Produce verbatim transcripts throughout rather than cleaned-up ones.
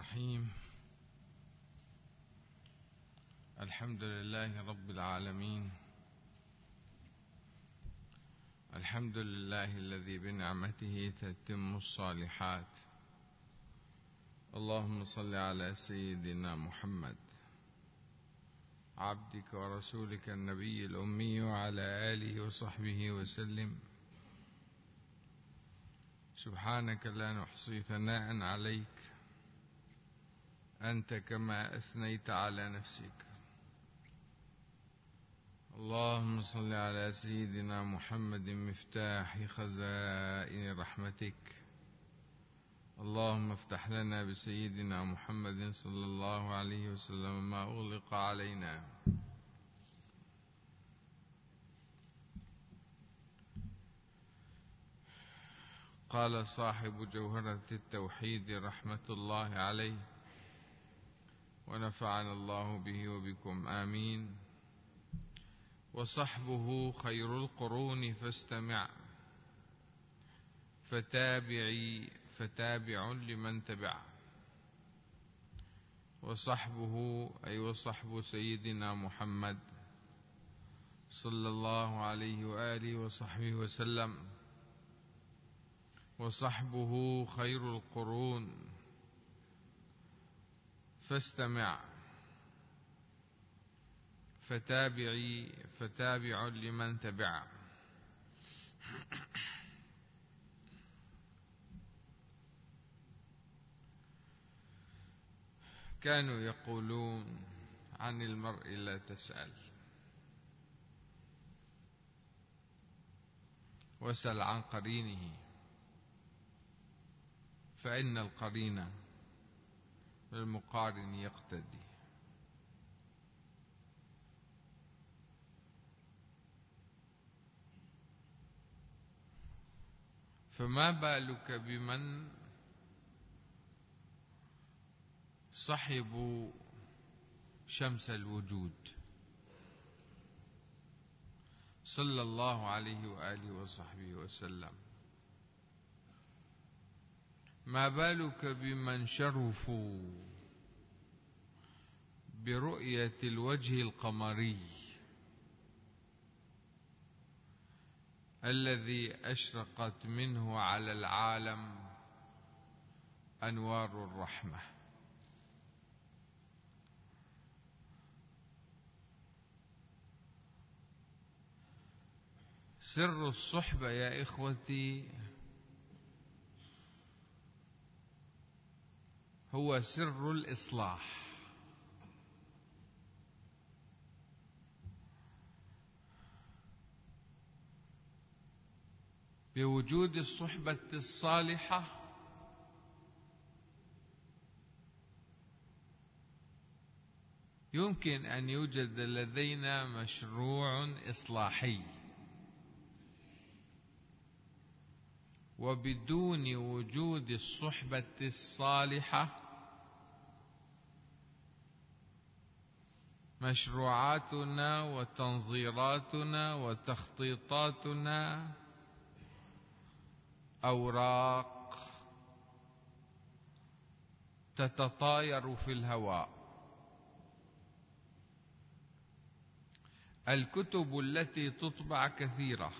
الرحيم. الحمد لله رب العالمين، الحمد لله الذي بنعمته تتم الصالحات. اللهم صل على سيدنا محمد عبدك ورسولك النبي الأمي وعلى آله وصحبه وسلم. سبحانك لا نحصي ثناء عليك، أنت كما أثنيت على نفسك. اللهم صل على سيدنا محمد مفتاح خزائن رحمتك. اللهم افتح لنا بسيدنا محمد صلى الله عليه وسلم ما أغلق علينا. قال صاحب جوهرة التوحيد رحمة الله عليه ونفعنا الله به وبكم آمين: وصحبه خير القرون فاستمع، فتابعي فتابع لمن تبع. وصحبه أي وصحب سيدنا محمد صلى الله عليه وآله وصحبه وسلم. وصحبه خير القرون فاستمع، فتابعي فتابع لمن تبع. كانوا يقولون عن المرء لا تسأل، واسأل عن قرينه، فإن القرين بالمقارن يقتدي. فما بالك بمن صحبوا شمس الوجود صلى الله عليه وآله وصحبه وسلم. ما بالك بمن شرفوا برؤية الوجه القمري الذي أشرقت منه على العالم أنوار الرحمة. سر الصحبة يا إخوتي هو سر الإصلاح. بوجود الصحبة الصالحة يمكن أن يوجد لدينا مشروع إصلاحي، وبدون وجود الصحبة الصالحة مشروعاتنا وتنظيراتنا وتخطيطاتنا أوراق تتطاير في الهواء. الكتب التي تطبع كثيرة،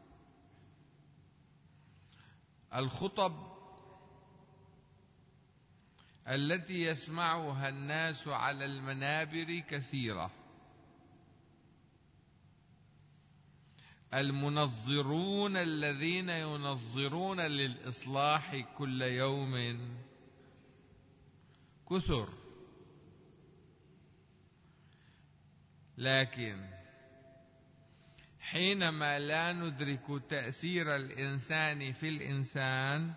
الخطب التي يسمعها الناس على المنابر كثيرة، المنظرون الذين ينظرون للإصلاح كل يوم كثر. لكن حينما لا ندرك تأثير الإنسان في الإنسان،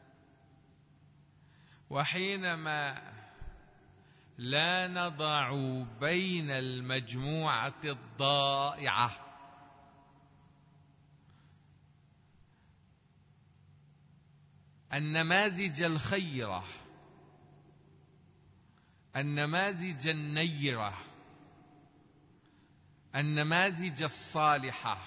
وحينما لا نضع بين المجموعة الضائعة النماذج الخيرة، النماذج النيرة، النماذج الصالحة،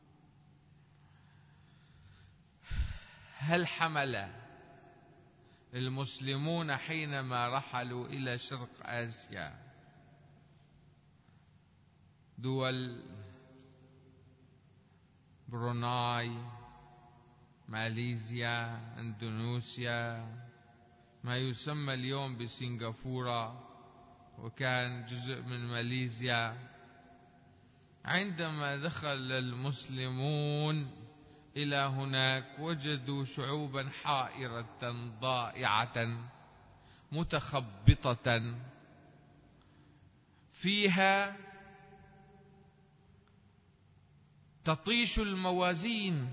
هل حمل المسلمون حينما رحلوا إلى شرق آسيا، دول بروناي، ماليزيا، اندونيسيا، ما يسمى اليوم بسنغافورة وكان جزء من ماليزيا، عندما دخل المسلمون إلى هناك وجدوا شعوبا حائرة ضائعة متخبطة، فيها تطيش الموازين.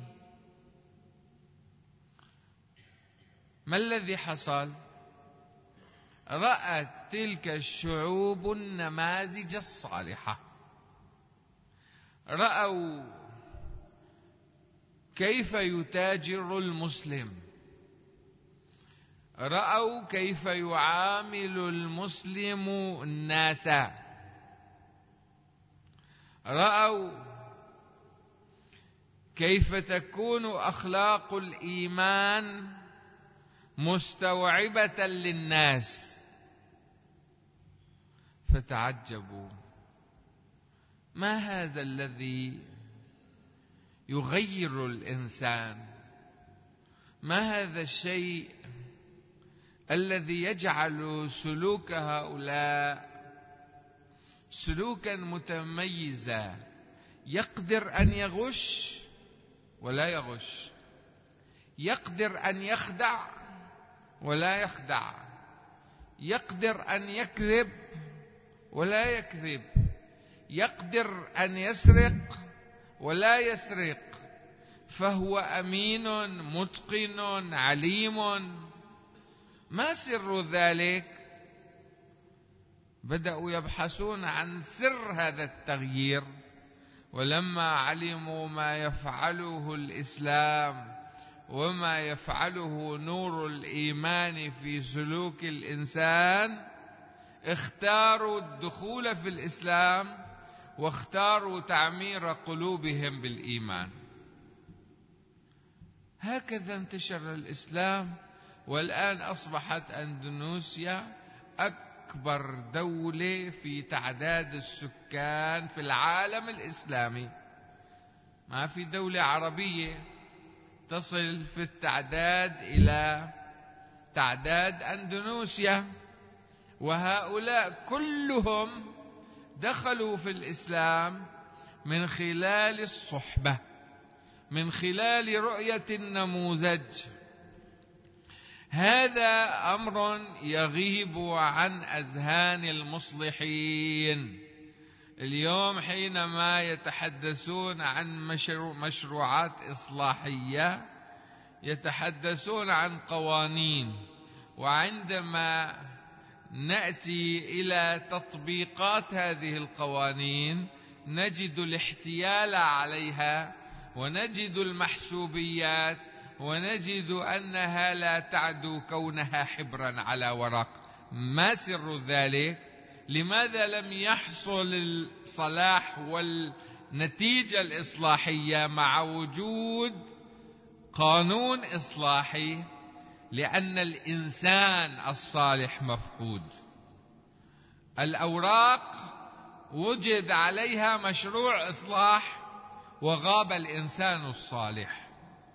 ما الذي حصل؟ رأت تلك الشعوب النماذج الصالحة، رأوا كيف يتاجر المسلم، رأوا كيف يعامل المسلم الناس، رأوا كيف تكون أخلاق الإيمان مستوعبة للناس، فتعجبوا: ما هذا الذي يغير الإنسان؟ ما هذا الشيء الذي يجعل سلوك هؤلاء سلوكا متميزا، يقدر أن يغش ولا يغش، يقدر أن يخدع ولا يخدع، يقدر أن يكذب ولا يكذب، يقدر أن يسرق ولا يسرق، فهو أمين متقن عليم. ما سر ذلك؟ بدأوا يبحثون عن سر هذا التغيير، ولما علموا ما يفعله الإسلام وما يفعله نور الإيمان في سلوك الإنسان، اختاروا الدخول في الإسلام واختاروا تعمير قلوبهم بالإيمان. هكذا انتشر الإسلام، والآن أصبحت أندونيسيا أكبر دولة في تعداد السكان في العالم الإسلامي. ما في دولة عربية تصل في التعداد إلى تعداد أندونيسيا، وهؤلاء كلهم دخلوا في الإسلام من خلال الصحبة، من خلال رؤية النموذج. هذا أمر يغيب عن أذهان المصلحين اليوم حينما يتحدثون عن مشروعات إصلاحية، يتحدثون عن قوانين، وعندما نأتي إلى تطبيقات هذه القوانين نجد الاحتيال عليها، ونجد المحسوبيات، ونجد أنها لا تعدو كونها حبرا على ورق. ما سر ذلك؟ لماذا لم يحصل الصلاح والنتيجة الإصلاحية مع وجود قانون إصلاحي؟ لأن الإنسان الصالح مفقود. الأوراق وجد عليها مشروع إصلاح وغاب الإنسان الصالح.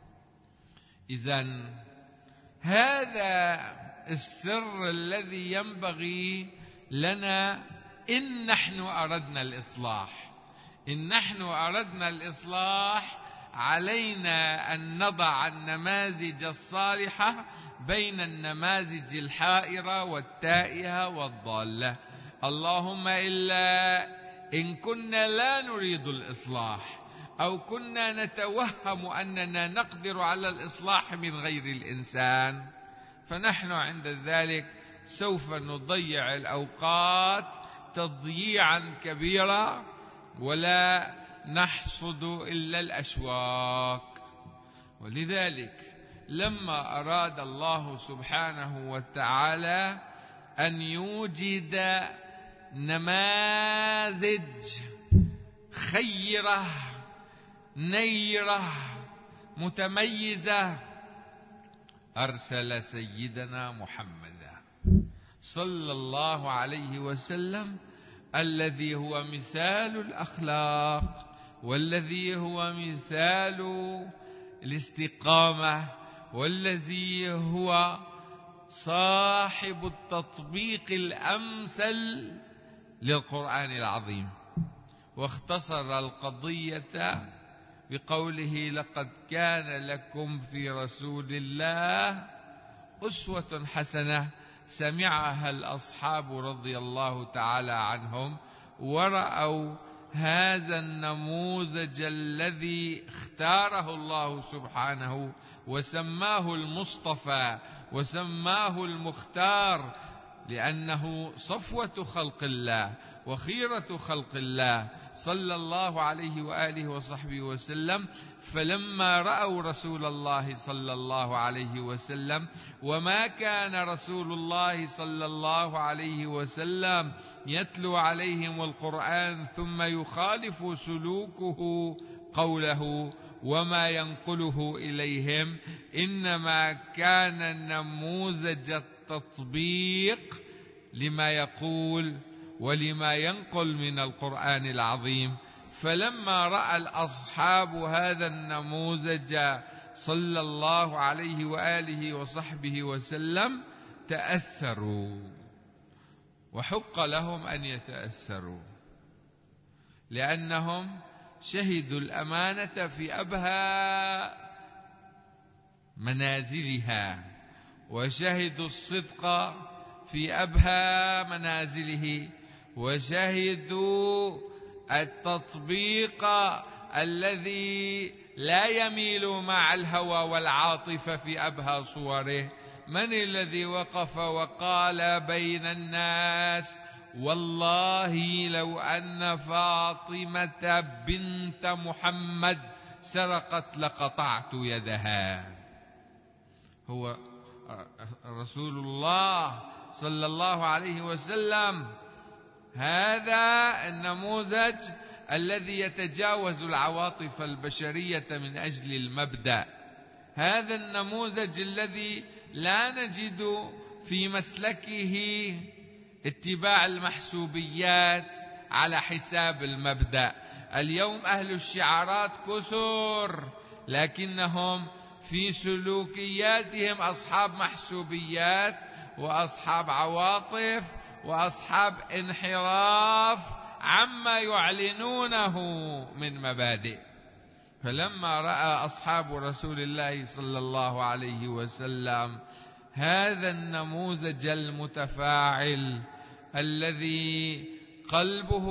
إذن هذا السر الذي ينبغي لنا إن نحن أردنا الإصلاح. إن نحن أردنا الإصلاح علينا أن نضع النماذج الصالحة بين النماذج الحائرة والتائهة والضالة. اللهم إلا إن كنا لا نريد الإصلاح، أو كنا نتوهم أننا نقدر على الإصلاح من غير الإنسان، فنحن عند ذلك سوف نضيع الأوقات تضييعا كبيرا ولا نحصد إلا الأشواك. ولذلك لما أراد الله سبحانه وتعالى أن يوجد نماذج خيرة نيرة متميزة، أرسل سيدنا محمدا صلى الله عليه وسلم، الذي هو مثال الأخلاق، والذي هو مثال الاستقامة، والذي هو صاحب التطبيق الأمثل للقرآن العظيم. واختصر القضية بقوله: لقد كان لكم في رسول الله أسوة حسنة، سمعها الأصحاب رضي الله تعالى عنهم، ورأوا هذا النموذج الذي اختاره الله سبحانه وسماه المصطفى وسماه المختار، لأنه صفوة خلق الله وخيرة خلق الله صلى الله عليه وآله وصحبه وسلم. فلما رأوا رسول الله صلى الله عليه وسلم، وما كان رسول الله صلى الله عليه وسلم يتلو عليهم القرآن ثم يخالف سلوكه قوله وما ينقله إليهم، إنما كان نموذج التطبيق لما يقول ولما ينقل من القرآن العظيم. فلما رأى الأصحاب هذا النموذج صلى الله عليه وآله وصحبه وسلم تأثروا، وحق لهم أن يتأثروا، لأنهم شهدوا الأمانة في أبهى منازلها، وشهدوا الصدق في أبهى منازله، وشهدوا التطبيق الذي لا يميل مع الهوى والعاطفة في أبهى صوره. من الذي وقف وقال بين الناس: والله لو أن فاطمة بنت محمد سرقت لقطعت يدها؟ هو رسول الله صلى الله عليه وسلم، هذا النموذج الذي يتجاوز العواطف البشرية من أجل المبدأ، هذا النموذج الذي لا نجد في مسلكه اتباع المحسوبيات على حساب المبدأ. اليوم أهل الشعارات كثر، لكنهم في سلوكياتهم أصحاب محسوبيات وأصحاب عواطف وأصحاب انحراف عما يعلنونه من مبادئ. فلما رأى أصحاب رسول الله صلى الله عليه وسلم هذا النموذج المتفاعل الذي قلبه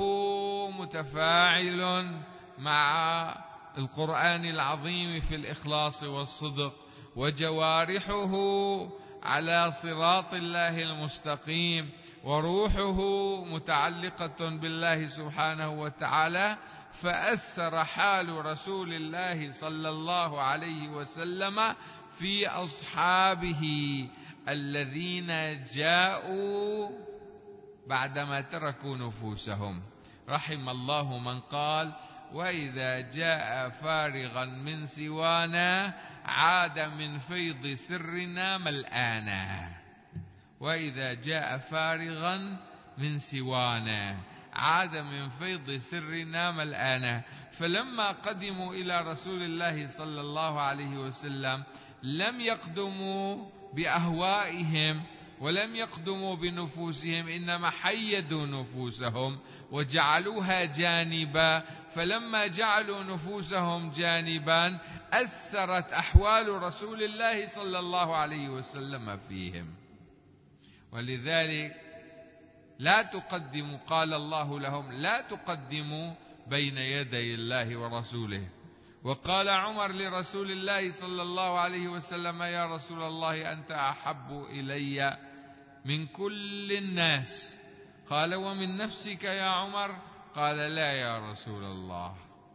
متفاعل مع القرآن العظيم في الإخلاص والصدق، وجوارحه على صراط الله المستقيم، وروحه متعلقة بالله سبحانه وتعالى، فأثر حال رسول الله صلى الله عليه وسلم في أصحابه الذين جاءوا بعدما تركوا نفوسهم. رحم الله من قال: وإذا جاء فارغا من سوانا عاد من فيض سرنا ملآنا. وإذا جاء فارغا من سوانا عاد من فيض سرنا ملآنا. فلما قدموا إلى رسول الله صلى الله عليه وسلم لم يقدموا بأهوائهم ولم يقدموا بنفوسهم، إنما حيدوا نفوسهم وجعلوها جانبا. فلما جعلوا نفوسهم جانبا أثرت أحوال رسول الله صلى الله عليه وسلم فيهم. ولذلك لا تقدموا، قال الله لهم: لا تقدموا بين يدي الله ورسوله. وقال عمر لرسول الله صلى الله عليه وسلم: يا رسول الله أنت أحب إلي من كل الناس. قال: ومن نفسك يا عمر؟ قال: لا يا رسول الله.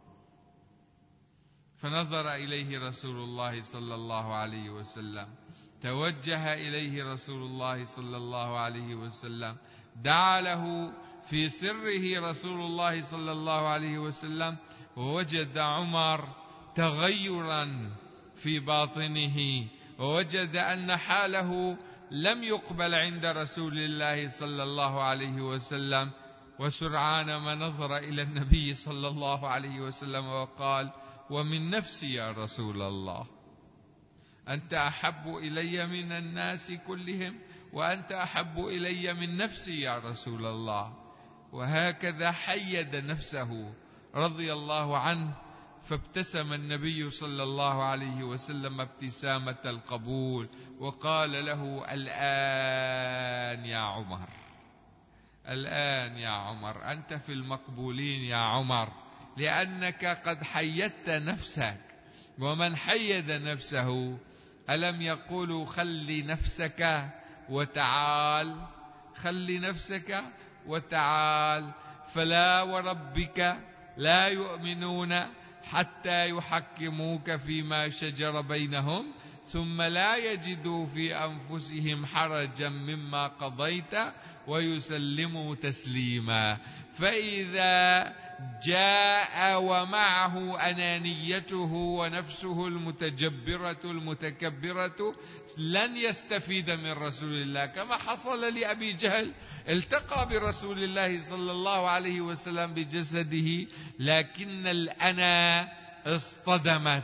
فنظر إليه رسول الله صلى الله عليه وسلم، توجه إليه رسول الله صلى الله عليه وسلم، دعا له في سره رسول الله صلى الله عليه وسلم، ووجد عمر تغيرا في باطنه ووجد أن حاله لم يقبل عند رسول الله صلى الله عليه وسلم، وسرعان ما نظر إلى النبي صلى الله عليه وسلم وقال: ومن نفسي يا رسول الله، أنت أحب إلي من الناس كلهم، وأنت أحب إلي من نفسي يا رسول الله. وهكذا حيد نفسه رضي الله عنه، فابتسم النبي صلى الله عليه وسلم ابتسامة القبول وقال له: الآن يا عمر، الآن يا عمر، أنت في المقبولين يا عمر، لأنك قد حيدت نفسك. ومن حيد نفسه ألم يقولوا: خل نفسك وتعال، خل نفسك وتعال، فلا وربك لا يؤمنون حتى يحكموك فيما شجر بينهم ثم لا يجدوا في أنفسهم حرجا مما قضيت ويسلموا تسليما. فإذا جاء ومعه أنانيته ونفسه المتجبرة المتكبرة لن يستفيد من رسول الله، كما حصل لأبي جهل، التقى برسول الله صلى الله عليه وسلم بجسده، لكن الأنا اصطدمت،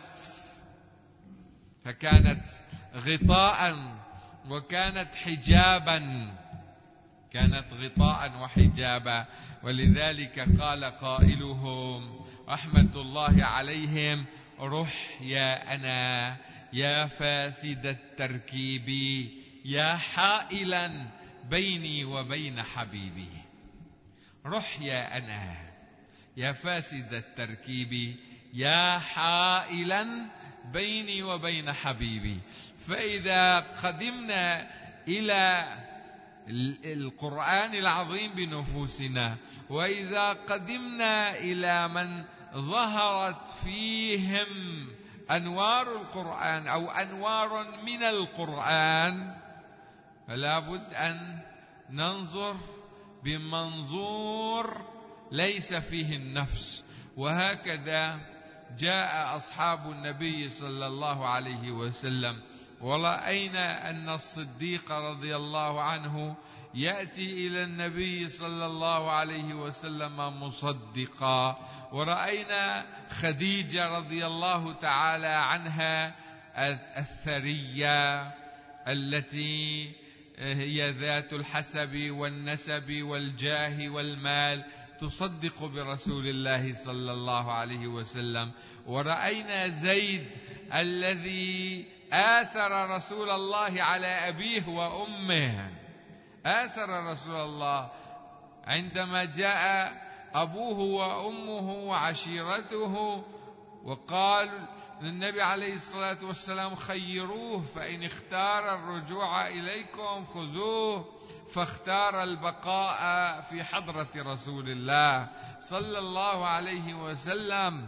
فكانت غطاء وكانت حجابا، كانت غطاء وحجابا. ولذلك قال قائلهم رحمة الله عليهم: رح يا أنا يا فاسد التركيب، يا حائلا بيني وبين حبيبي. رح يا أنا يا فاسد التركيب، يا حائلا بيني وبين حبيبي. فإذا قدمنا إلى القرآن العظيم بنفوسنا، وإذا قدمنا إلى من ظهرت فيهم أنوار القرآن أو أنوار من القرآن، فلا بد أن ننظر بمنظور ليس فيه النفس. وهكذا جاء أصحاب النبي صلى الله عليه وسلم، ورأينا أن الصديق رضي الله عنه يأتي إلى النبي صلى الله عليه وسلم مصدقا، ورأينا خديجة رضي الله تعالى عنها الثرية التي هي ذات الحسب والنسب والجاه والمال تصدق برسول الله صلى الله عليه وسلم. ورأينا زيد الذي آثر رسول الله على أبيه وأمه، آثر رسول الله عندما جاء أبوه وأمه وعشيرته وقال للنبي عليه الصلاة والسلام: خيروه، فإن اختار الرجوع إليكم خذوه، فاختار البقاء في حضرة رسول الله صلى الله عليه وسلم.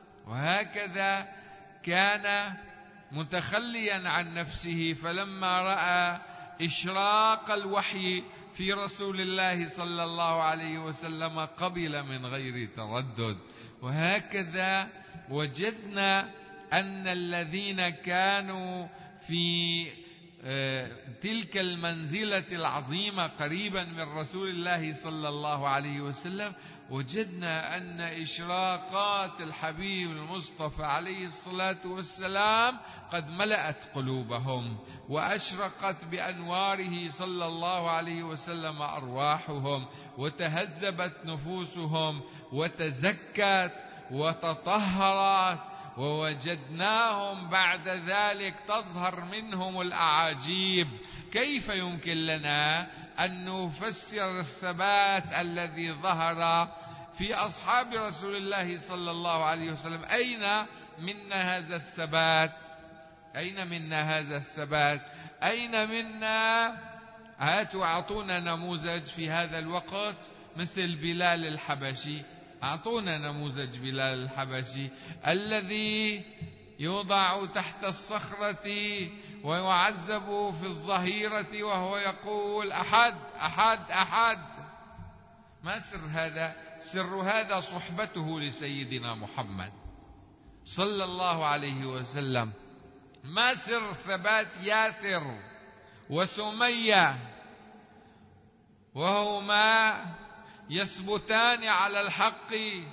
وهكذا كان متخليا عن نفسه، فلما رأى إشراق الوحي في رسول الله صلى الله عليه وسلم قبل من غير تردد. وهكذا وجدنا أن الذين كانوا في تلك المنزلة العظيمة قريبا من رسول الله صلى الله عليه وسلم، وجدنا أن إشراقات الحبيب المصطفى عليه الصلاة والسلام قد ملأت قلوبهم، وأشرقت بأنواره صلى الله عليه وسلم أرواحهم، وتهذبت نفوسهم وتزكت وتطهرت، ووجدناهم بعد ذلك تظهر منهم الأعاجيب. كيف يمكن لنا أن نفسر الثبات الذي ظهر في أصحاب رسول الله صلى الله عليه وسلم؟ أين منا هذا الثبات؟ أين منا هذا الثبات؟ أين منا؟ هاتوا أعطونا نموذج في هذا الوقت مثل بلال الحبشي. أعطونا نموذج بلال الحبشي الذي يوضع تحت الصخرة ويعذب في الظهيرة وهو يقول: أحد أحد أحد. ما سر هذا؟ سر هذا صحبته لسيدنا محمد صلى الله عليه وسلم. ما سر ثبات ياسر وسمية وهما يثبتان على الحق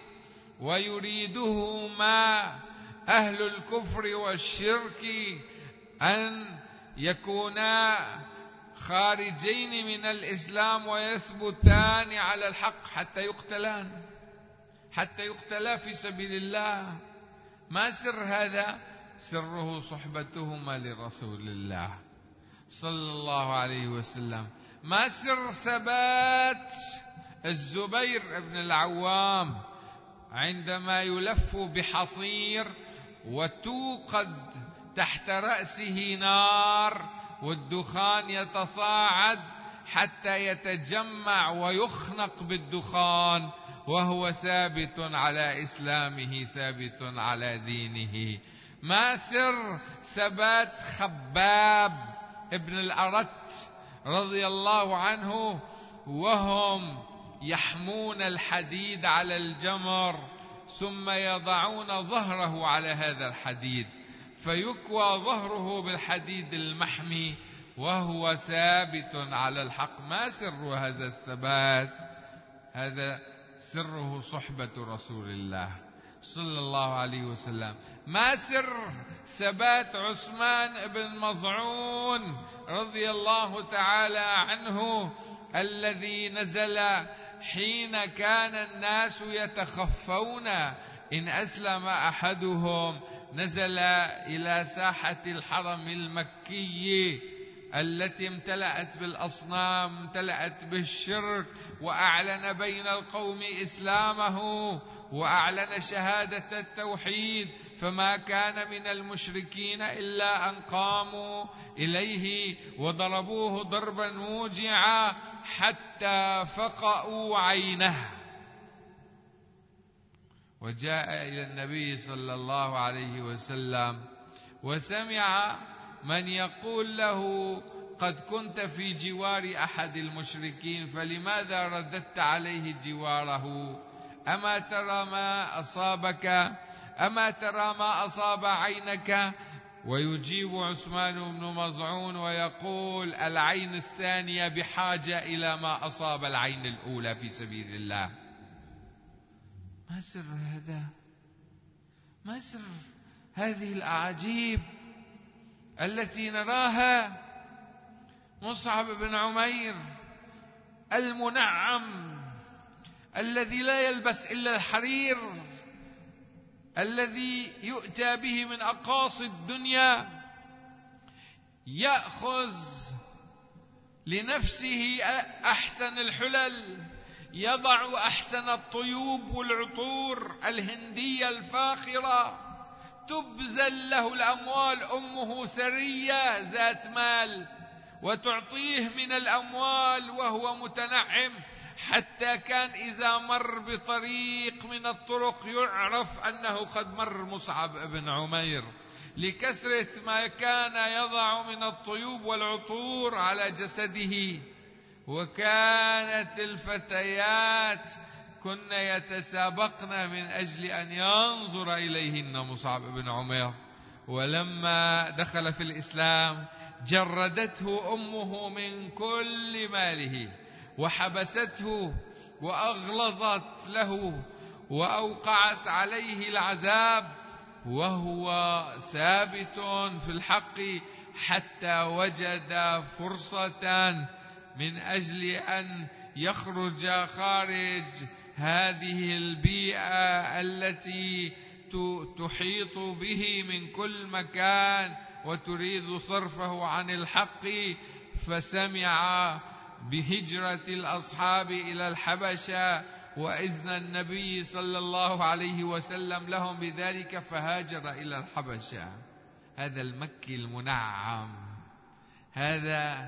ويريدهما أهل الكفر والشرك أن يكونا خارجين من الإسلام ويثبتان على الحق حتى يقتلان حتى يقتلا في سبيل الله. ما سر هذا؟ سره صحبتهما لرسول الله صلى الله عليه وسلم. ما سر ثبات الزبير بن العوام عندما يلف بحصير وتوقد تحت رأسه نار والدخان يتصاعد حتى يتجمع ويخنق بالدخان وهو ثابت على إسلامه ثابت على دينه؟ ما سر ثبات خباب ابن الأرت رضي الله عنه وهم يحمون الحديد على الجمر ثم يضعون ظهره على هذا الحديد فيكوى ظهره بالحديد المحمي وهو ثابت على الحق؟ ما سر هذا الثبات؟ هذا سره صحبة رسول الله صلى الله عليه وسلم. ما سر ثبات عثمان بن مظعون رضي الله تعالى عنه الذي نزل حين كان الناس يتخفون إن أسلم أحدهم، نزل إلى ساحة الحرم المكي التي امتلأت بالأصنام امتلأت بالشرك، وأعلن بين القوم إسلامه وأعلن شهادة التوحيد، فما كان من المشركين إلا أن قاموا إليه وضربوه ضربا موجعا حتى فقأوا عينه، وجاء إلى النبي صلى الله عليه وسلم وسمع من يقول له قد كنت في جوار أحد المشركين فلماذا رددت عليه جواره؟ أما ترى ما أصابك؟ أما ترى ما أصاب عينك؟ ويجيب عثمان بن مظعون ويقول العين الثانية بحاجة إلى ما أصاب العين الأولى في سبيل الله. ما سر هذا؟ ما سر هذه الأعاجيب التي نراها؟ مصعب بن عمير المنعم الذي لا يلبس إلا الحرير، الذي يؤتى به من أقاصي الدنيا، يأخذ لنفسه أحسن الحلل، يضع أحسن الطيوب والعطور الهندية الفاخرة، تبذل له الأموال، أمه ثرية ذات مال وتعطيه من الأموال وهو متنعم، حتى كان إذا مر بطريق من الطرق يعرف أنه قد مر مصعب بن عمير، لكثرة ما كان يضع من الطيوب والعطور على جسده. وكانت الفتيات كن يتسابقن من أجل أن ينظر إليهن مصعب بن عمير، ولما دخل في الإسلام جردته أمه من كل ماله وحبسته وأغلظت له وأوقعت عليه العذاب وهو ثابت في الحق، حتى وجد فرصة من أجل أن يخرج خارج هذه البيئة التي تحيط به من كل مكان وتريد صرفه عن الحق، فسمع بهجرة الأصحاب إلى الحبشة وإذن النبي صلى الله عليه وسلم لهم بذلك فهاجر إلى الحبشة. هذا المكي المنعم، هذا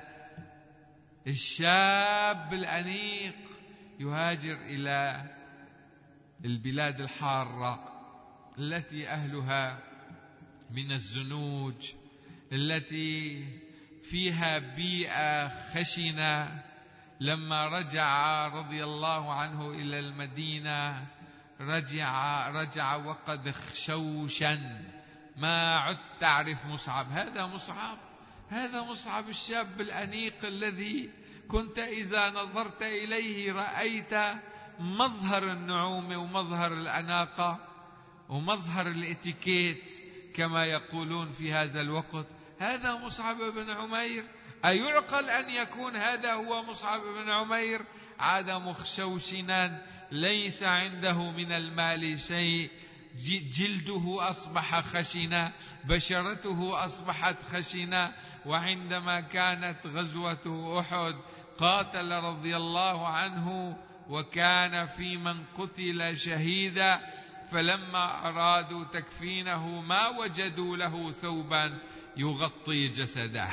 الشاب الأنيق يهاجر إلى البلاد الحارة التي أهلها من الزنوج، التي فيها بيئة خشنة. لما رجع رضي الله عنه إلى المدينة رجع رجع وقد خشوشا ما عدت تعرف مصعب. هذا مصعب، هذا مصعب الشاب الأنيق الذي كنت إذا نظرت إليه رأيت مظهر النعومة ومظهر الأناقة ومظهر الاتيكيت كما يقولون في هذا الوقت. هذا مصعب بن عمير. أيعقل أن يكون هذا هو مصعب بن عمير؟ عاد مخشوشنا، ليس عنده من المال شيء، جلده أصبح خشنا، بشرته أصبحت خشنة. وعندما كانت غزوة أحد قاتل رضي الله عنه وكان في من قتل شهيدا، فلما أرادوا تكفينه ما وجدوا له ثوبا يغطي جسده،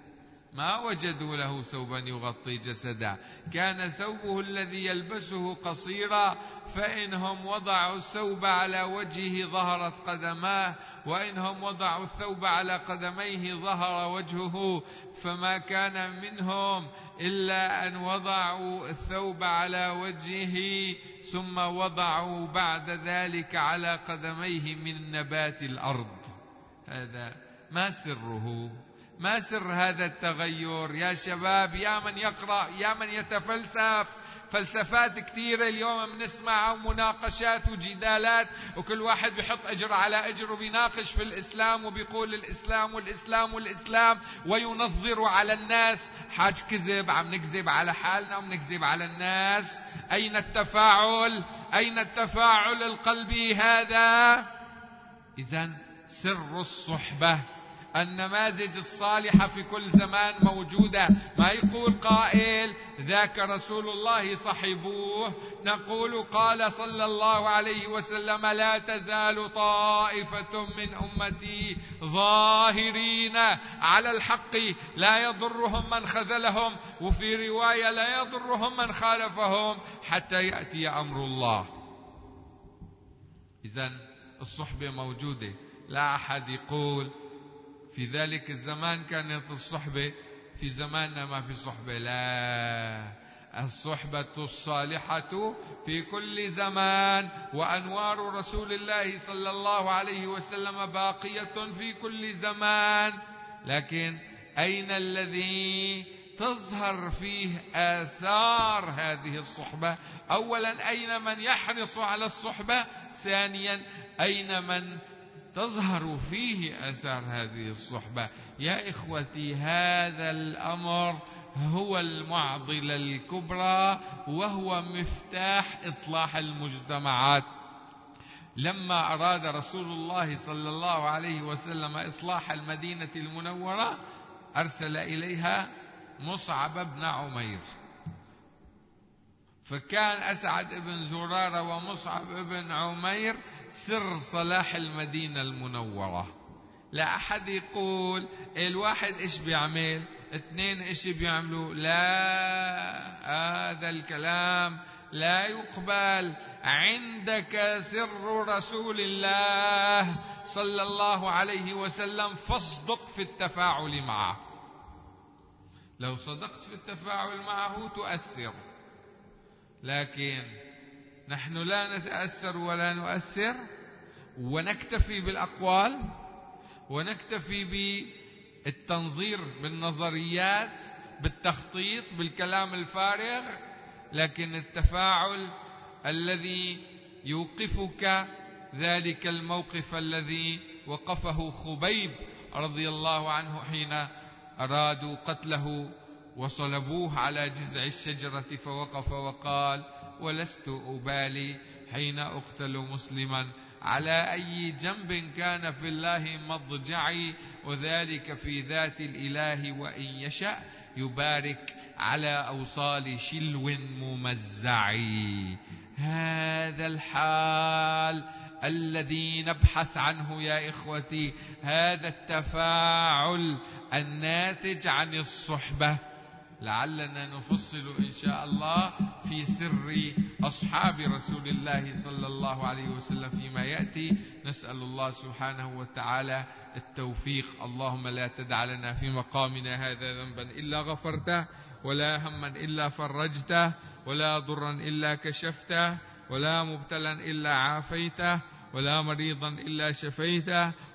ما وجدوا له ثوبا يغطي جسده. كان ثوبه الذي يلبسه قصيرا، فإنهم وضعوا الثوب على وجهه ظهرت قدماه، وإنهم وضعوا الثوب على قدميه ظهر وجهه، فما كان منهم إلا أن وضعوا الثوب على وجهه ثم وضعوا بعد ذلك على قدميه من نبات الأرض. هذا ما سره؟ ما سر هذا التغير يا شباب؟ يا من يقرأ، يا من يتفلسف فلسفات كثيرة اليوم بنسمع، ومناقشات وجدالات، وكل واحد بيحط أجر على أجر وبيناقش في الإسلام وبيقول الإسلام والإسلام والإسلام وينظر على الناس. حاج كذب، عم نكذب على حالنا ومنكذب على الناس. أين التفاعل؟ أين التفاعل القلبي هذا؟ إذن سر الصحبة، النماذج الصالحة في كل زمان موجودة. ما يقول قائل ذاك رسول الله صحبوه، نقول قال صلى الله عليه وسلم لا تزال طائفة من أمتي ظاهرين على الحق لا يضرهم من خذلهم، وفي رواية لا يضرهم من خالفهم حتى يأتي أمر الله. إذن الصحبة موجودة. لا أحد يقول في ذلك الزمان كانت الصحبة، في زماننا ما في صحبة. لا، الصحبة الصالحة في كل زمان، وأنوار رسول الله صلى الله عليه وسلم باقية في كل زمان. لكن أين الذي تظهر فيه آثار هذه الصحبة؟ أولا أين من يحرص على الصحبة؟ ثانيا أين من تظهر فيه آثار هذه الصحبة؟ يا إخوتي، هذا الأمر هو المعضلة الكبرى، وهو مفتاح إصلاح المجتمعات. لما أراد رسول الله صلى الله عليه وسلم إصلاح المدينة المنورة أرسل إليها مصعب بن عمير، فكان أسعد بن زرارة ومصعب بن عمير سر صلاح المدينة المنورة. لا أحد يقول الواحد إيش بيعمل، اثنين إيش بيعملوا. لا، هذا الكلام لا يقبل. عندك سر رسول الله صلى الله عليه وسلم، فاصدق في التفاعل معه. لو صدقت في التفاعل معه تؤثر، لكن نحن لا نتأثر ولا نؤثر، ونكتفي بالأقوال ونكتفي بالتنظير بالنظريات بالتخطيط بالكلام الفارغ. لكن التفاعل الذي يوقفك ذلك الموقف الذي وقفه خبيب رضي الله عنه حين أرادوا قتله وصلبوه على جذع الشجرة، فوقف وقال ولست أبالي حين أقتل مسلما على أي جنب كان في الله مضجعي، وذلك في ذات الإله وإن يشاء يبارك على أوصال شلو ممزعي. هذا الحال الذي نبحث عنه يا إخوتي، هذا التفاعل الناتج عن الصحبة. لعلنا نفصل إن شاء الله في سر أصحاب رسول الله صلى الله عليه وسلم فيما يأتي. نسأل الله سبحانه وتعالى التوفيق. اللهم لا تدع لنا في مقامنا هذا ذنبا إلا غفرته، ولا هما إلا فرجته، ولا ضرا إلا كشفته، ولا مبتلا إلا عافيته، ولا مريضا إلا شفيته،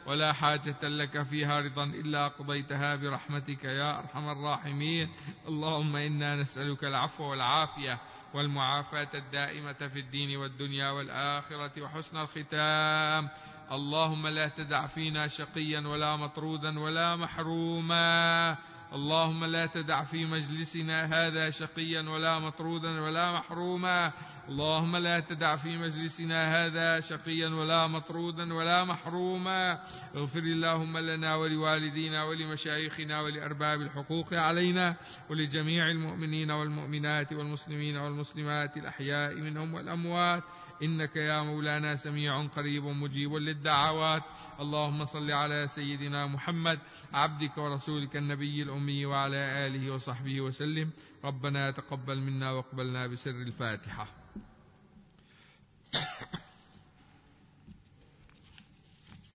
ولا حاجة لك فيها رضا إلا قضيتها برحمتك يا أرحم الراحمين. اللهم إنا نسألك العفو والعافية والمعافاة الدائمة في الدين والدنيا والآخرة وحسن الختام. اللهم لا تدع فينا شقيا ولا مطرودا ولا محروما. اللهم لا تدع في مجلسنا هذا شقيا ولا مطرودا ولا محروما. اللهم لا تدع في مجلسنا هذا شقيا ولا مطرودا ولا محروما. اغفر اللهم لنا ولوالدينا ولمشايخنا ولأرباب الحقوق علينا ولجميع المؤمنين والمؤمنات والمسلمين والمسلمات الأحياء منهم والأموات، إنك يا مولانا سميع قريب مجيب للدعوات. اللهم صل على سيدنا محمد عبدك ورسولك النبي الأمي وعلى آله وصحبه وسلم. ربنا تقبل منا واقبلنا بسر الفاتحة.